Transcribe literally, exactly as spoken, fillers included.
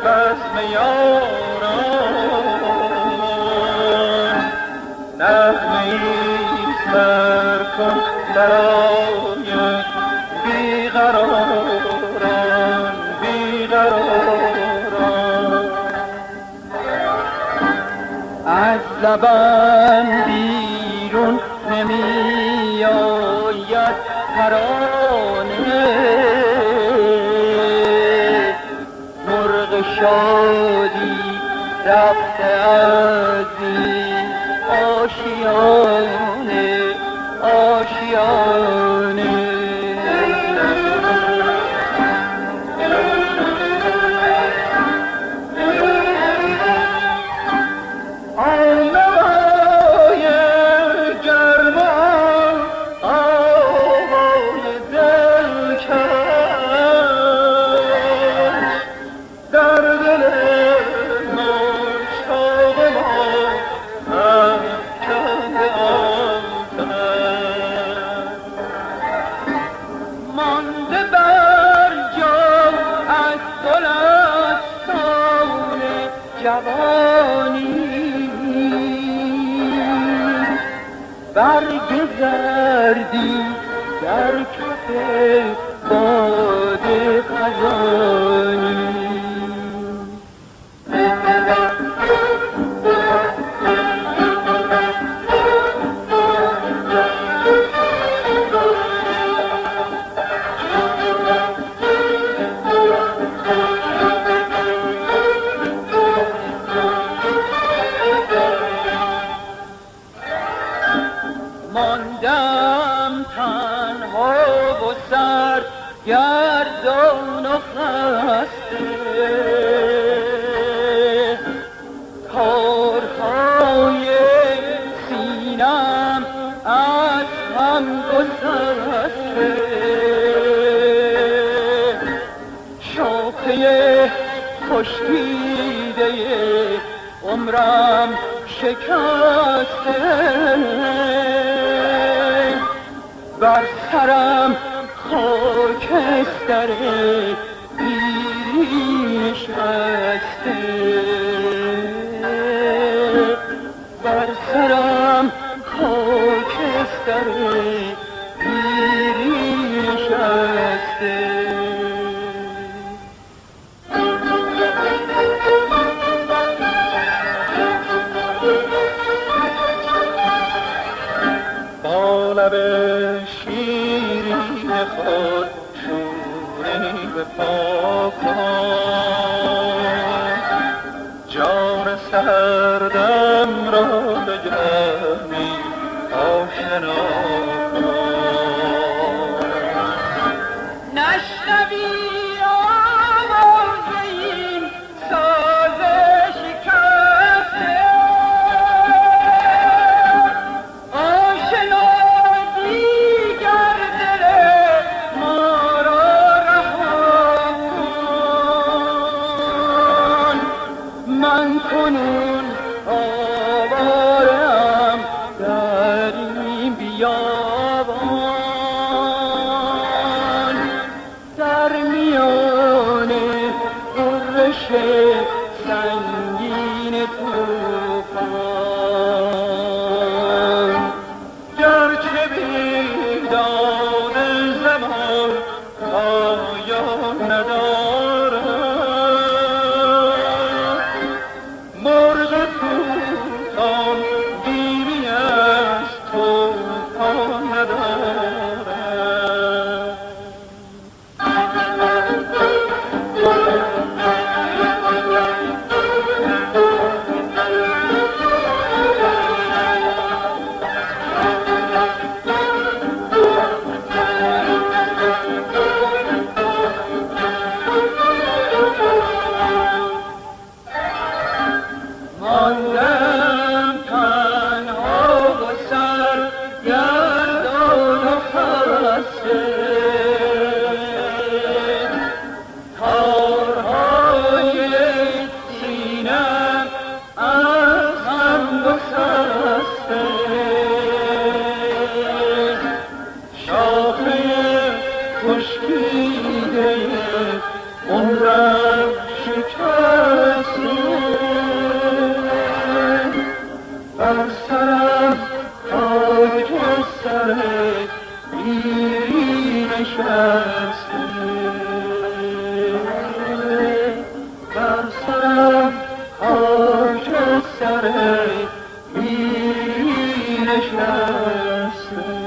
بزم یاران نغمه‌ای سر کن برای بیقراران بیقراران. از زبان بیرون نمی آید ترانه، مرغ شادی رفته از این آشیانه آشیانه. برگ زردی در کف باد خزانی. ماندم تنها و سرگردان و خسته، کارهای سینم از هم گسسته، شاخه خشکیده عمرم شکسته، بر سرم خاکستر پیری نشسته، بر سرم خاکستر پیری نشسته. با لب شیرین خود شوری به پا کن، جان سردم را به گرمی آشنا کن. نشنوی آواز این ساز شکسته، من کنون آوارم در این بیابان، در میان غرش سنگین طوفان. گرچه بیداد زمان پایان ندارد، مرغ طوفان بیمی از طوفان ندارد. سر پیری نشسته، بر سرم خاک سر پیری نشسته.